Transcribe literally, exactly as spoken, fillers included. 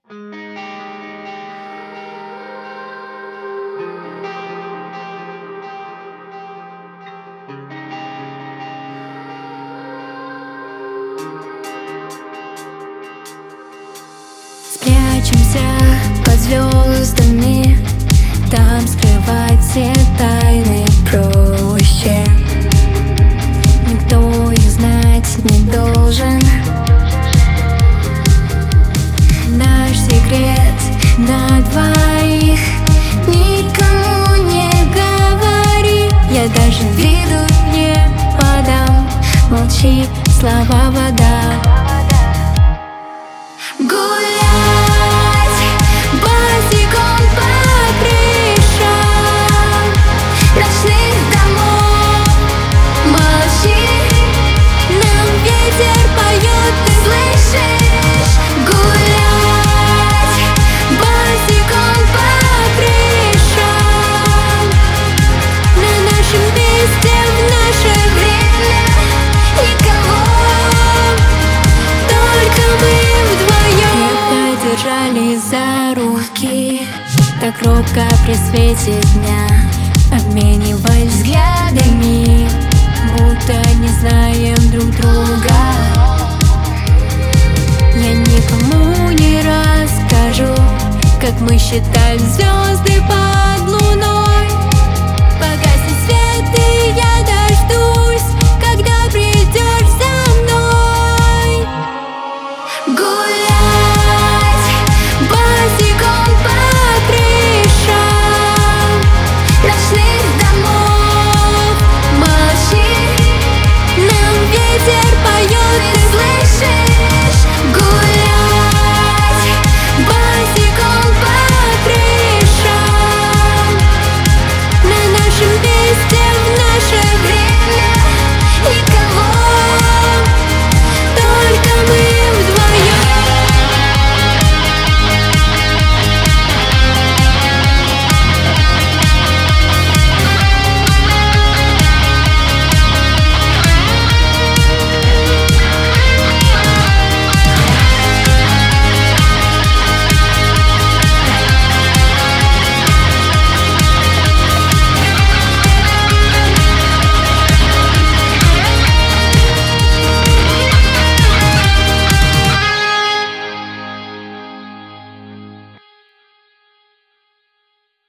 Спрячемся под звездами, там скрывать все тайны проще. Никто их знать не должен. Наш секрет на двоих, никому не говори. Я даже виду не подам, молчи, слова вода. Гулять босиком по крышам ночных домов. Молчи, нам ветер поет, ты слышишь? Гулять босиком по крышам на нашем месте, в наше время никого, только мы вдвоем. Крепко держались за руки, так робко при свете дня, обмениваясь взглядами, будто не знаем друг друга. Я никому не расскажу, как мы считаем звезды под луной. Погаснет свет, и я дождусь, когда придешь за мной. Гулять